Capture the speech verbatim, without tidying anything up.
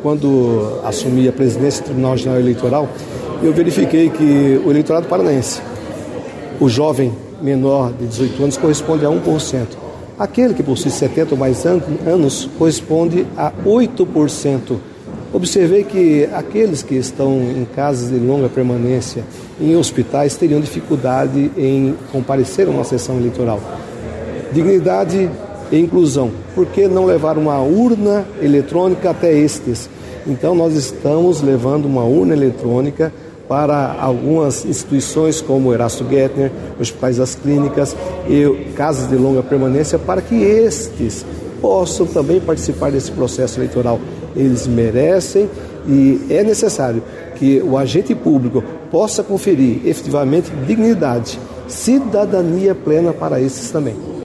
quando assumi a presidência do Tribunal Regional Eleitoral, eu verifiquei que o eleitorado paranaense, o jovem menor de dezoito anos, corresponde a um por cento. Aquele que possui setenta ou mais anos corresponde a oito por cento. Observei que aqueles que estão em casas de longa permanência, em hospitais, teriam dificuldade em comparecer a uma sessão eleitoral. Dignidade e inclusão. Por que não levar uma urna eletrônica até estes? Então, nós estamos levando uma urna eletrônica para algumas instituições como o Erasto Gettner, hospitais das clínicas e casas de longa permanência, para que estes possam também participar desse processo eleitoral. Eles merecem e é necessário que o agente público possa conferir efetivamente dignidade, cidadania plena para esses também.